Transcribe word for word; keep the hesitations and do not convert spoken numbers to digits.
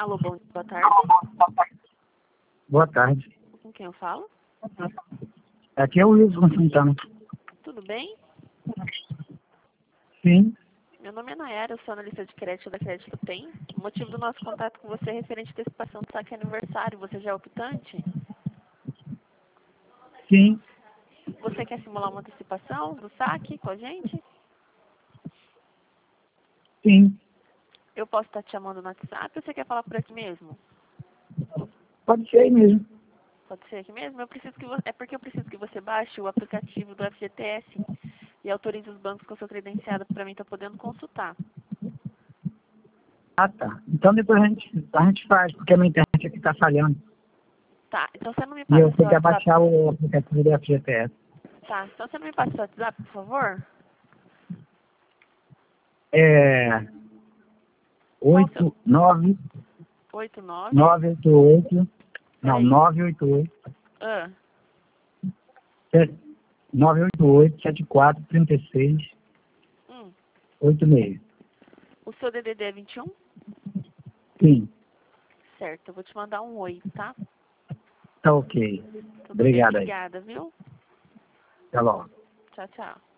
Alô, bom dia, boa tarde. Boa tarde. Com quem eu falo? Aqui é o Wilson Santana. Tudo bem? Sim, Meu nome é Nayara, eu sou analista de crédito da Crédito Tem. O motivo do nosso contato com você é referente à antecipação do saque aniversário. Você já é optante? sim, Você quer simular uma antecipação do saque com a gente? sim. Eu posso estar te chamando no WhatsApp ou você quer falar por aqui mesmo? Pode ser aí mesmo. Pode ser aqui mesmo? Eu preciso que você... É porque eu preciso que você baixe o aplicativo do F G T S e autorize os bancos com a sua credenciada para mim estar podendo consultar. Ah, tá. Então depois a gente, a gente faz, porque a minha internet aqui está falhando. Tá, então você não me E passa eu o seu tenho que WhatsApp. abaixar o aplicativo do F G T S. Tá, então você não me passa o seu WhatsApp, por favor? É Qual o seu? oito nove oito nove. nove oito oito. Não, Peraí. nove oito oito. Ah, nove oito oito sete quatro três seis hum. oito seis. O seu D D D é vinte e um? Sim, Certo, eu vou te mandar um oi, tá? tá ok. Tudo bem, Obrigado aí. obrigada, viu? Até logo. Tchau, tchau.